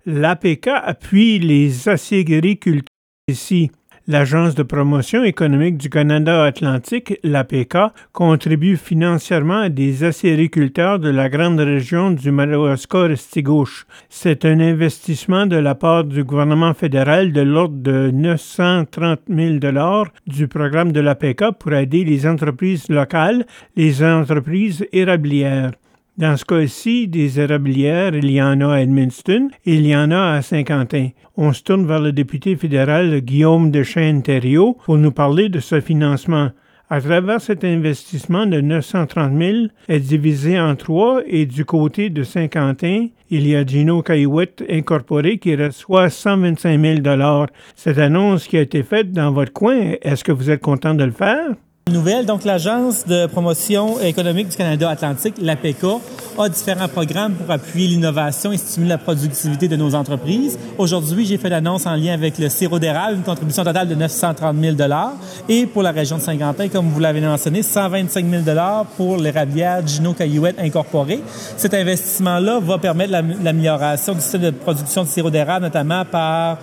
L'APECA appuie les acériculteurs ici. L'Agence de promotion économique du Canada Atlantique, l'APECA, contribue financièrement à des acériculteurs de la grande région du Madawaska-Restigouche. C'est un investissement de la part du gouvernement fédéral de l'ordre de 930 000 $ du programme de l'APECA pour aider les entreprises locales, les entreprises érablières. Dans ce cas-ci, des érablières, il y en a à Edmundston et il y en a à Saint-Quentin. On se tourne vers le député fédéral Guillaume Deschênes-Thériault pour nous parler de ce financement. À travers cet investissement de 930 000 est divisé en trois et du côté de Saint-Quentin, il y a Gino Caillouette Incorporé qui reçoit 125 000 $. Cette annonce qui a été faite dans votre coin, est-ce que vous êtes content de le faire? Nouvelle, donc l'Agence de promotion économique du Canada Atlantique, l'APECA, a différents programmes pour appuyer l'innovation et stimuler la productivité de nos entreprises. Aujourd'hui, j'ai fait l'annonce en lien avec le sirop d'érable, une contribution totale de 930 000 $. Et pour la région de Saint-Quentin, comme vous l'avez mentionné, 125 000 $ pour l'érablière Gino Caillouette Incorporé. Cet investissement-là va permettre l'amélioration du système de production de sirop d'érable, notamment par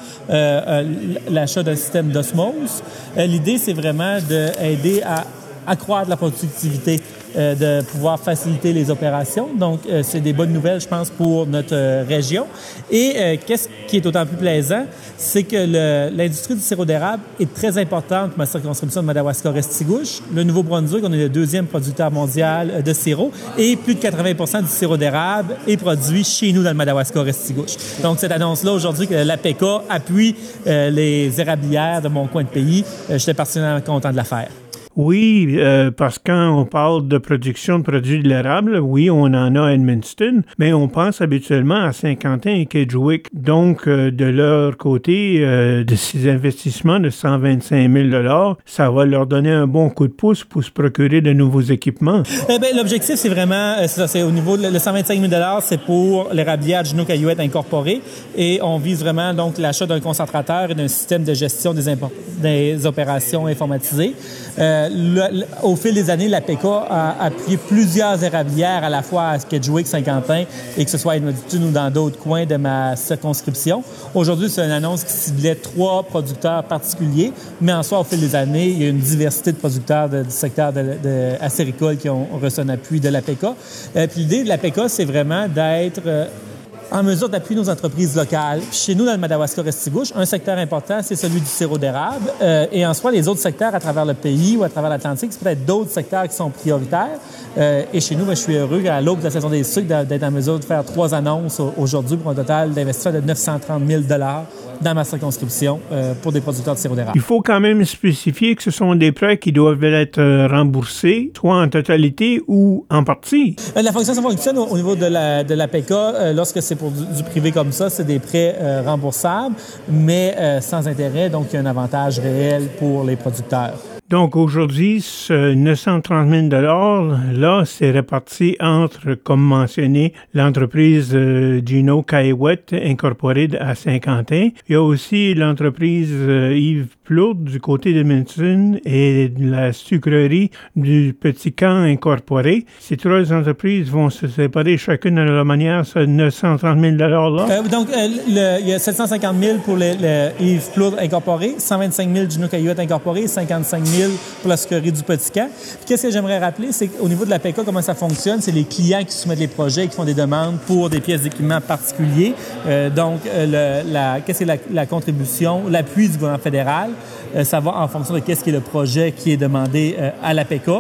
l'achat d'un système d'osmose. L'idée, c'est vraiment d'aider à accroître la productivité, de pouvoir faciliter les opérations. Donc, c'est des bonnes nouvelles, je pense, pour notre région. Et qu'est-ce qui est d'autant plus plaisant, c'est que l'industrie du sirop d'érable est très importante pour ma circonscription de Madawaska-Restigouche. Le Nouveau-Brunswick, on est le deuxième producteur mondial de sirop et plus de 80% du sirop d'érable est produit chez nous dans le Madawaska-Restigouche. Donc, cette annonce-là aujourd'hui que l'APECA appuie les érablières de mon coin de pays, j'étais particulièrement content de la faire. Oui, parce que quand on parle de production de produits de l'érable, oui, on en a à Edmundston, mais on pense habituellement à Saint-Quentin et Kedgewick. Donc, de leur côté, de ces investissements de 125 000 $, ça va leur donner un bon coup de pouce pour se procurer de nouveaux équipements. L'objectif, c'est vraiment, c'est au niveau de le 125 000 $, c'est pour l'érablière Gino Caillouette Incorporé, et on vise vraiment donc l'achat d'un concentrateur et d'un système de gestion des opérations informatisées. Au fil des années, l'APECA a appuyé plusieurs érablières à la fois à Kedgewick, Saint-Quentin, et que ce soit à Edmundston ou dans d'autres coins de ma circonscription. Aujourd'hui, c'est une annonce qui ciblait 3 producteurs particuliers, mais en soi, au fil des années, il y a une diversité de producteurs du secteur acéricole qui ont reçu un appui de l'APECA. Puis l'idée de l'APECA, c'est vraiment d'être en mesure d'appuyer nos entreprises locales. Puis chez nous, dans le Madawaska-Restigouche, un secteur important, c'est celui du sirop d'érable. Et en soi, les autres secteurs à travers le pays ou à travers l'Atlantique, c'est peut-être d'autres secteurs qui sont prioritaires. Et chez nous, je suis heureux, à l'aube de la saison des sucres, d'être en mesure de faire 3 annonces aujourd'hui pour un total d'investissement de 930 000 $ dans ma circonscription pour des producteurs de sirop d'érable. Il faut quand même spécifier que ce sont des prêts qui doivent être remboursés, soit en totalité ou en partie. La façon ça fonctionne au niveau de l'APECA, lorsque c'est pour du privé comme ça, c'est des prêts remboursables, mais sans intérêt, donc il y a un avantage réel pour les producteurs. Donc, aujourd'hui, ce 930 000 $, là, c'est réparti entre, comme mentionné, l'entreprise Gino Caillouette Incorporée à Saint-Quentin. Il y a aussi l'entreprise Yves Plourde du côté de Edmundston et la sucrerie du Petit Camp Incorporé. Ces 3 entreprises vont se séparer chacune à leur manière, ce 930 000 $-là. Donc, il y a 750 000 pour le Yves Plourde Incorporé, 125 000 Gino Caillouette Incorporé, 55 000 pour la sucrerie du Petit Camp. Puis, qu'est-ce que j'aimerais rappeler, c'est qu'au niveau de l'APECA, comment ça fonctionne, c'est les clients qui soumettent les projets, qui font des demandes pour des pièces d'équipement particuliers. Donc, qu'est-ce que la contribution, l'appui du gouvernement fédéral, ça va en fonction de qu'est-ce qui est le projet qui est demandé à l'APECA.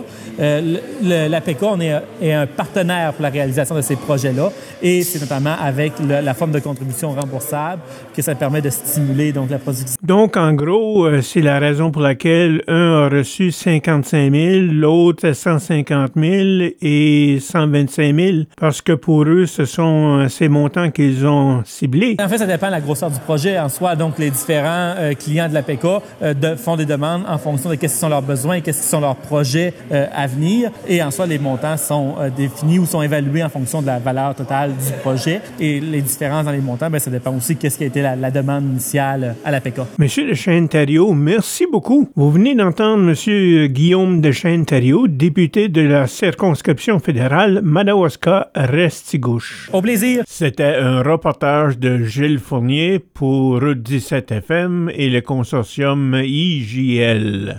L'APECA, on est un partenaire pour la réalisation de ces projets-là, et c'est notamment avec la forme de contribution remboursable que ça permet de stimuler donc la production. Donc, en gros, c'est la raison pour laquelle un a reçu 55 000, l'autre 150 000 et 125 000, parce que pour eux, ce sont ces montants qu'ils ont ciblés. En fait, ça dépend de la grosseur du projet en soi. Donc, les différents clients de l'APECA font des demandes en fonction de qu'est-ce qui sont leurs besoins et qu'est-ce qui sont leurs projets à venir. Et en soi, les montants sont définis ou sont évalués en fonction de la valeur totale du projet. Et les différences dans les montants, ça dépend aussi de qu'est-ce qui a été la demande initiale à l'APECA. Monsieur Deschênes-Thériault, merci beaucoup. Vous venez d'entendre entendre M. Guillaume Deschênes-Thériault, député de la circonscription fédérale Madawaska-Restigouche. Au plaisir. C'était un reportage de Gilles Fournier pour Route 17 FM et le consortium IJL.